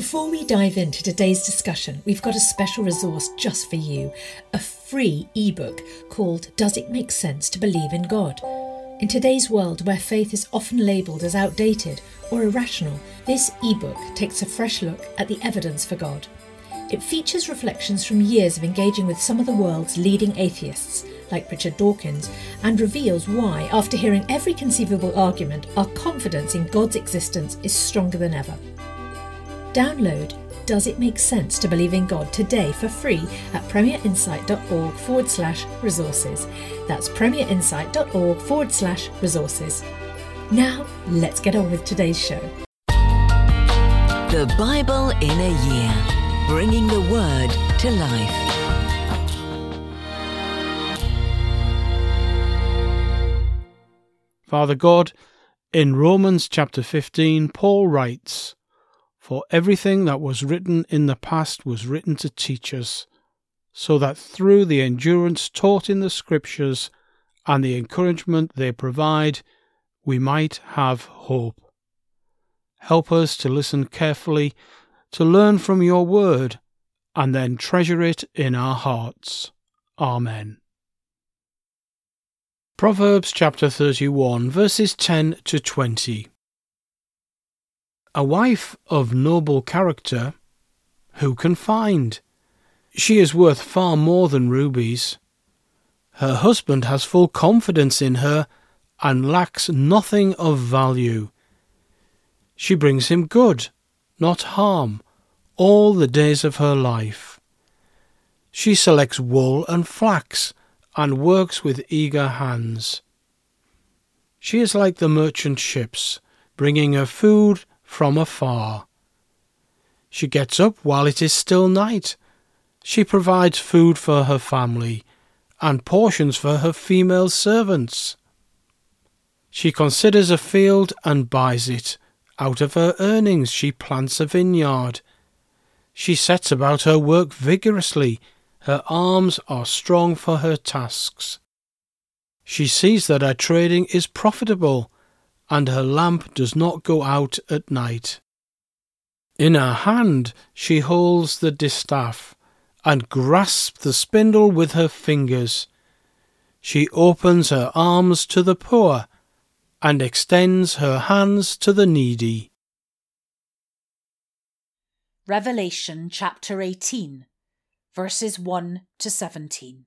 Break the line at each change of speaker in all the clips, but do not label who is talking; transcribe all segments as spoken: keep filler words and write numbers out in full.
Before we dive into today's discussion, we've got a special resource just for you, a free ebook called Does It Make Sense to Believe in God? In today's world where faith is often labelled as outdated or irrational, this ebook takes a fresh look at the evidence for God. It features reflections from years of engaging with some of the world's leading atheists, like Richard Dawkins, and reveals why, after hearing every conceivable argument, our confidence in God's existence is stronger than ever. Download Does It Make Sense to Believe in God today for free at premierinsight.org forward slash resources. That's premierinsight.org forward slash resources. Now, let's get on with today's show.
The Bible in a Year, bringing the Word to life.
Father God, in Romans chapter fifteen, Paul writes, "For everything that was written in the past was written to teach us, so that through the endurance taught in the Scriptures and the encouragement they provide, we might have hope." Help us to listen carefully, to learn from your word, and then treasure it in our hearts. Amen. Proverbs chapter thirty-one, verses ten to twenty. A wife of noble character, who can find? She is worth far more than rubies. Her husband has full confidence in her and lacks nothing of value. She brings him good, not harm, all the days of her life. She selects wool and flax and works with eager hands. She is like the merchant ships, bringing her food from afar. She gets up while it is still night. She provides food for her family and portions for her female servants. She considers a field and buys it. Out of her earnings she plants a vineyard. She sets about her work vigorously. Her arms are strong for her tasks. She sees that her trading is profitable, and her lamp does not go out at night. In her hand she holds the distaff, and grasps the spindle with her fingers. She opens her arms to the poor, and extends her hands to the needy.
Revelation chapter eighteen, verses one to seventeen.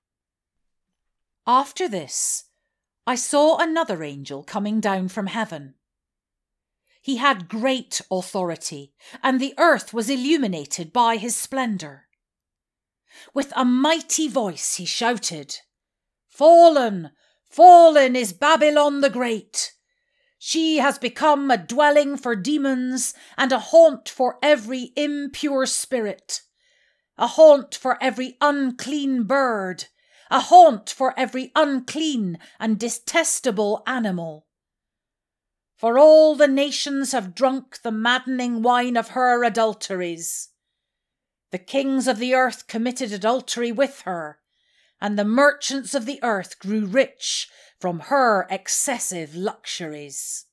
After this, I saw another angel coming down from heaven. He had great authority, and the earth was illuminated by his splendour. With a mighty voice he shouted, "Fallen, fallen is Babylon the Great! She has become a dwelling for demons and a haunt for every impure spirit, a haunt for every unclean bird, a haunt for every unclean and detestable animal. For all the nations have drunk the maddening wine of her adulteries. The kings of the earth committed adultery with her, and the merchants of the earth grew rich from her excessive luxuries."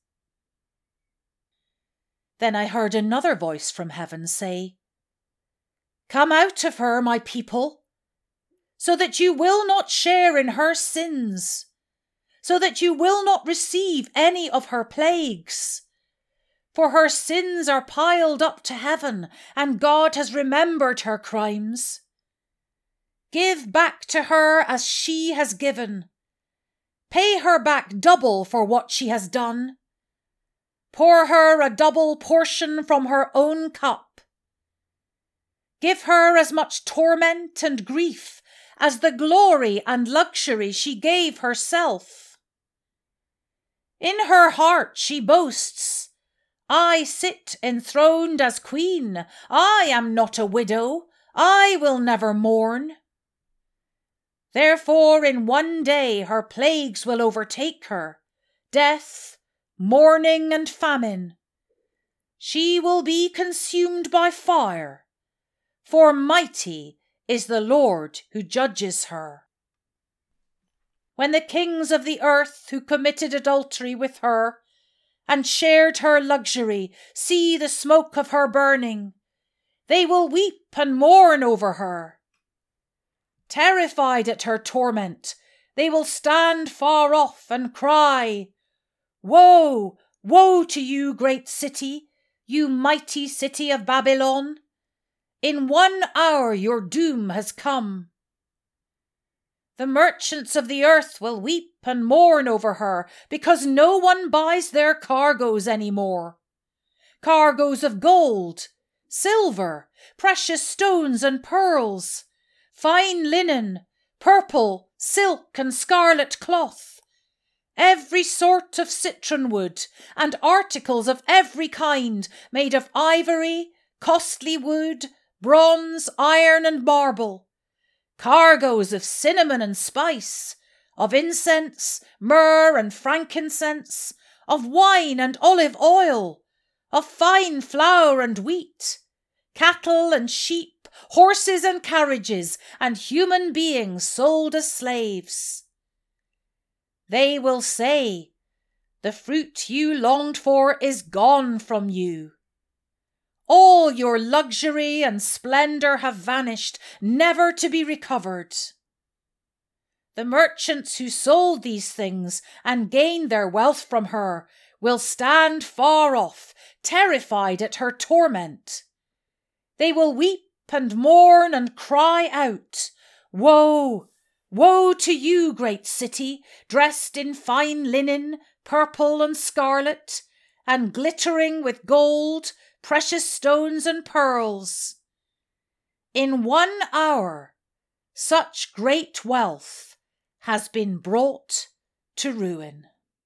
Then I heard another voice from heaven say, "Come out of her, my people, so that you will not share in her sins, so that you will not receive any of her plagues. For her sins are piled up to heaven, and God has remembered her crimes. Give back to her as she has given. Pay her back double for what she has done. Pour her a double portion from her own cup. Give her as much torment and grief as the glory and luxury she gave herself. In her heart she boasts, 'I sit enthroned as queen. I am not a widow. I will never mourn.' Therefore in one day her plagues will overtake her, death, mourning, and famine. She will be consumed by fire, for mighty is the Lord who judges her. When the kings of the earth who committed adultery with her and shared her luxury see the smoke of her burning, They will weep and mourn over her. Terrified at her torment, they will stand far off and cry, Woe, woe to you, great city, you mighty city of Babylon! In one hour your doom has come. The merchants of the earth will weep and mourn over her because no one buys their cargoes any more. Cargoes of gold, silver, precious stones and pearls, fine linen, purple, silk and scarlet cloth, every sort of citron wood, and articles of every kind made of ivory, costly wood, bronze, iron and marble, cargoes of cinnamon and spice, of incense, myrrh and frankincense, of wine and olive oil, of fine flour and wheat, cattle and sheep, horses and carriages, and human beings sold as slaves. They will say, The fruit you longed for is gone from you. All your luxury and splendour have vanished, never to be recovered. The merchants who sold these things and gained their wealth from her will stand far off, terrified at her torment. They will weep and mourn and cry out, Woe, woe to you, great city, dressed in fine linen, purple and scarlet, and glittering with gold, precious stones and pearls. In one hour, such great wealth has been brought to ruin.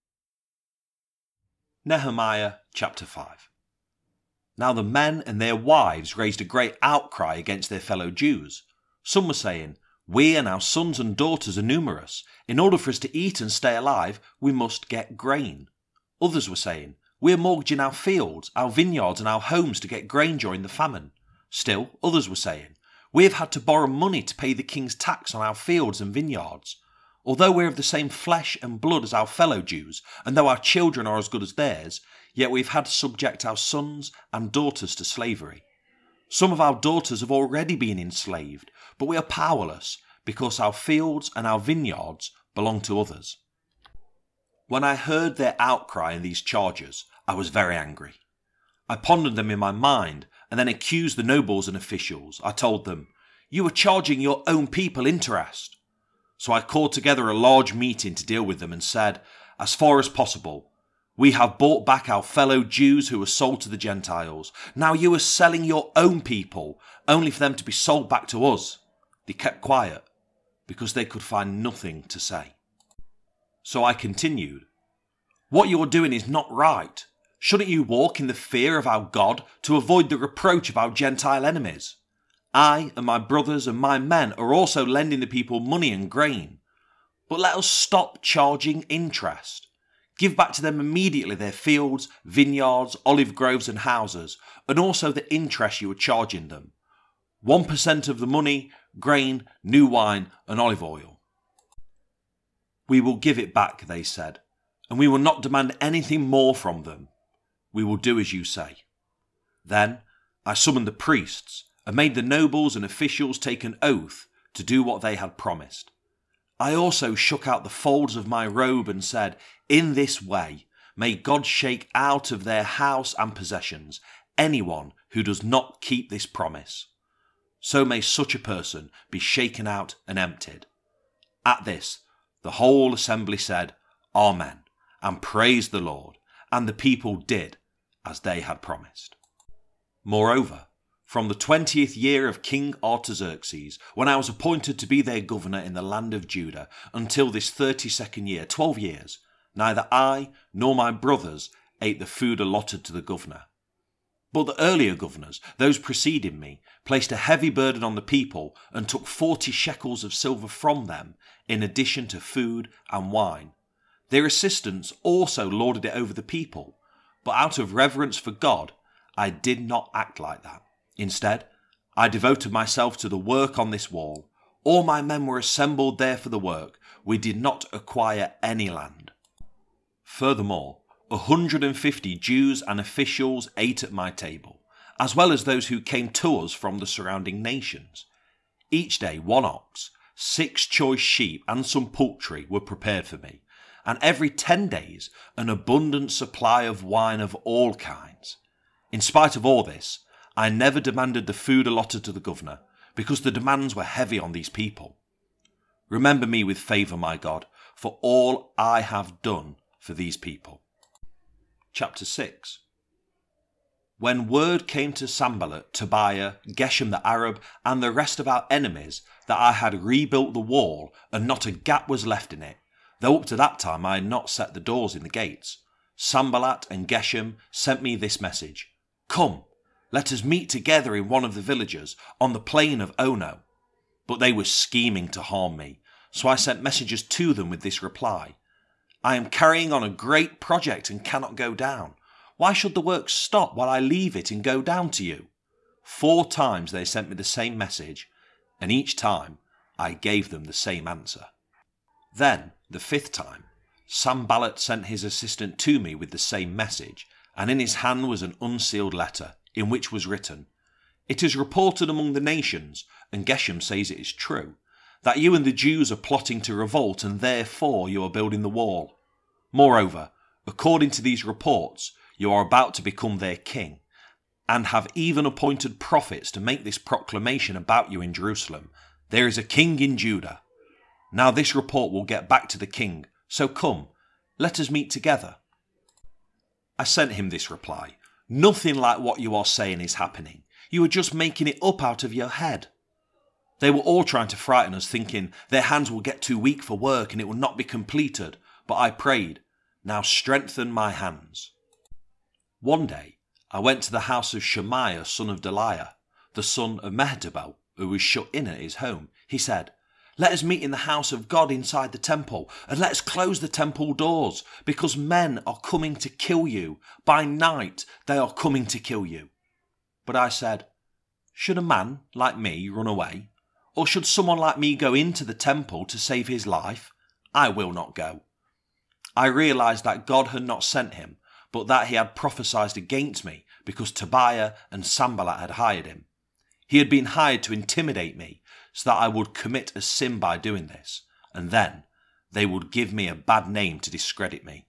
Nehemiah chapter five. Now the men and their wives raised a great outcry against their fellow Jews. Some were saying, We and our sons and daughters are numerous. In order for us to eat and stay alive, we must get grain. Others were saying, We are mortgaging our fields, our vineyards and our homes to get grain during the famine. Still, others were saying, We have had to borrow money to pay the king's tax on our fields and vineyards. Although we are of the same flesh and blood as our fellow Jews, and though our children are as good as theirs, yet we have had to subject our sons and daughters to slavery. Some of our daughters have already been enslaved, but we are powerless because our fields and our vineyards belong to others. When I heard their outcry and these charges, I was very angry. I pondered them in my mind and then accused the nobles and officials. I told them, You are charging your own people interest. So I called together a large meeting to deal with them and said, As far as possible, we have bought back our fellow Jews who were sold to the Gentiles. Now you are selling your own people, only for them to be sold back to us. They kept quiet, because they could find nothing to say. So I continued, What you are doing is not right. Shouldn't you walk in the fear of our God to avoid the reproach of our Gentile enemies? I and my brothers and my men are also lending the people money and grain. But let us stop charging interest. Give back to them immediately their fields, vineyards, olive groves and houses, and also the interest you are charging them. One percent of the money, grain, new wine and olive oil. We will give it back, they said, and we will not demand anything more from them. We will do as you say. Then I summoned the priests and made the nobles and officials take an oath to do what they had promised. I also shook out the folds of my robe and said, In this way may God shake out of their house and possessions anyone who does not keep this promise. So may such a person be shaken out and emptied. At this, the whole assembly said, Amen, and praised the Lord, and the people did as they had promised. Moreover, from the twentieth year of King Artaxerxes, when I was appointed to be their governor in the land of Judah, until this thirty-second year, twelve years, neither I nor my brothers ate the food allotted to the governor. But the earlier governors, those preceding me, placed a heavy burden on the people and took forty shekels of silver from them, in addition to food and wine. Their assistants also lorded it over the people, but out of reverence for God, I did not act like that. Instead, I devoted myself to the work on this wall. All my men were assembled there for the work. We did not acquire any land. Furthermore, a hundred and fifty Jews and officials ate at my table. as well as those who came to us from the surrounding nations. Each day one ox, six choice sheep and some poultry were prepared for me, and every ten days an abundant supply of wine of all kinds. In spite of all this, I never demanded the food allotted to the governor, because the demands were heavy on these people. Remember me with favour, my God, for all I have done for these people. Chapter six. When word came to Sanballat, Tobiah, Geshem the Arab, and the rest of our enemies that I had rebuilt the wall and not a gap was left in it, though up to that time I had not set the doors in the gates, Sanballat and Geshem sent me this message: "Come, let us meet together in one of the villages on the plain of Ono." But they were scheming to harm me, so I sent messengers to them with this reply: "I am carrying on a great project and cannot go down. Why should the work stop while I leave it and go down to you?" Four times they sent me the same message, and each time I gave them the same answer. Then, the fifth time, Sanballat sent his assistant to me with the same message, and in his hand was an unsealed letter, in which was written, "It is reported among the nations, and Geshem says it is true, that you and the Jews are plotting to revolt, and therefore you are building the wall. Moreover, according to these reports, you are about to become their king, and have even appointed prophets to make this proclamation about you in Jerusalem: there is a king in Judah. Now this report will get back to the king, so come, let us meet together." I sent him this reply: "Nothing like what you are saying is happening. You are just making it up out of your head." They were all trying to frighten us, thinking their hands will get too weak for work and it will not be completed. But I prayed, "Now strengthen my hands." One day, I went to the house of Shemaiah, son of Delaiah, the son of Mehetabel, who was shut in at his home. He said, "Let us meet in the house of God inside the temple, and let us close the temple doors, because men are coming to kill you. By night they are coming to kill you." But I said, "Should a man like me run away? Or should someone like me go into the temple to save his life? I will not go." I realized that God had not sent him, but that he had prophesied against me, because Tobiah and Sanballat had hired him. He had been hired to intimidate me, so that I would commit a sin by doing this, and then they would give me a bad name to discredit me.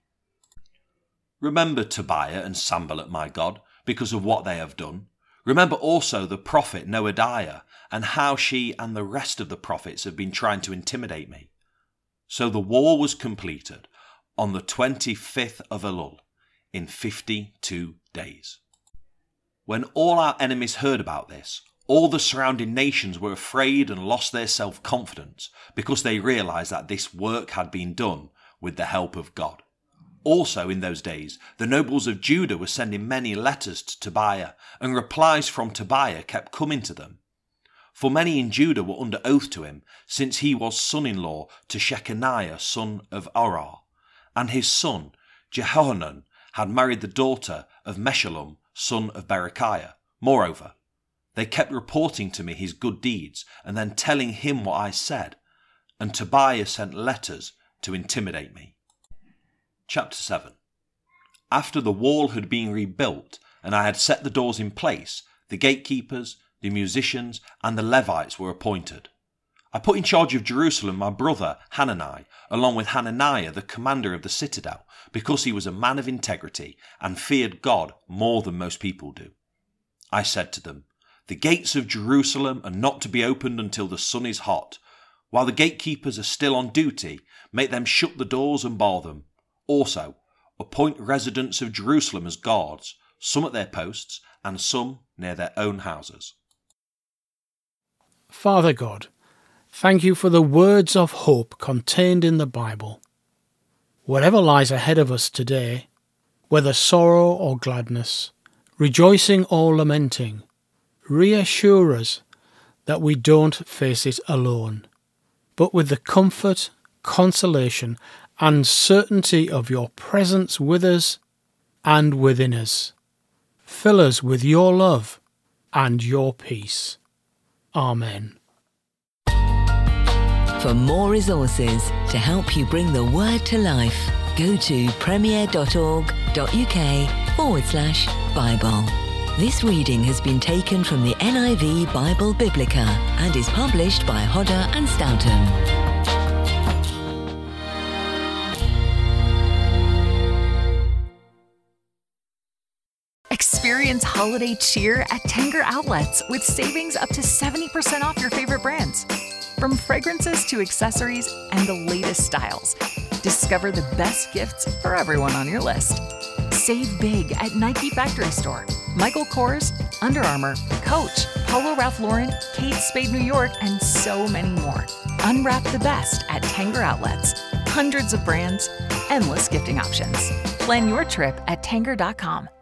Remember Tobiah and Sanballat, my God, because of what they have done. Remember also the prophet Noadiah, and how she and the rest of the prophets have been trying to intimidate me. So the wall was completed on the twenty-fifth of Elul, in fifty-two days. When all our enemies heard about this, all the surrounding nations were afraid and lost their self-confidence, because they realized that this work had been done with the help of God. Also in those days, the nobles of Judah were sending many letters to Tobiah, and replies from Tobiah kept coming to them. For many in Judah were under oath to him, since he was son-in-law to Shechaniah, son of Orah, and his son Jehohanan had married the daughter of Meshullam, son of Berechiah. Moreover, they kept reporting to me his good deeds, and then telling him what I said, and Tobiah sent letters to intimidate me. Chapter seven. After the wall had been rebuilt, and I had set the doors in place, the gatekeepers, the musicians, and the Levites were appointed. I put in charge of Jerusalem my brother Hanani, along with Hananiah, the commander of the citadel, because he was a man of integrity and feared God more than most people do. I said to them, "The gates of Jerusalem are not to be opened until the sun is hot. While the gatekeepers are still on duty, make them shut the doors and bar them. Also, appoint residents of Jerusalem as guards, some at their posts and some near their own houses."
Father God, thank you for the words of hope contained in the Bible. Whatever lies ahead of us today, whether sorrow or gladness, rejoicing or lamenting, reassure us that we don't face it alone, but with the comfort, consolation, and certainty of your presence with us and within us. Fill us with your love and your peace. Amen.
For more resources to help you bring the word to life, go to premier.org.uk forward slash Bible. This reading has been taken from the N I V Bible Biblica and is published by Hodder and Stoughton.
Experience holiday cheer at Tanger Outlets with savings up to seventy percent off your favorite brands. From fragrances to accessories and the latest styles, discover the best gifts for everyone on your list. Save big at Nike Factory Store, Michael Kors, Under Armour, Coach, Polo Ralph Lauren, Kate Spade New York, and so many more. Unwrap the best at Tanger Outlets. Hundreds of brands, endless gifting options. Plan your trip at tanger dot com.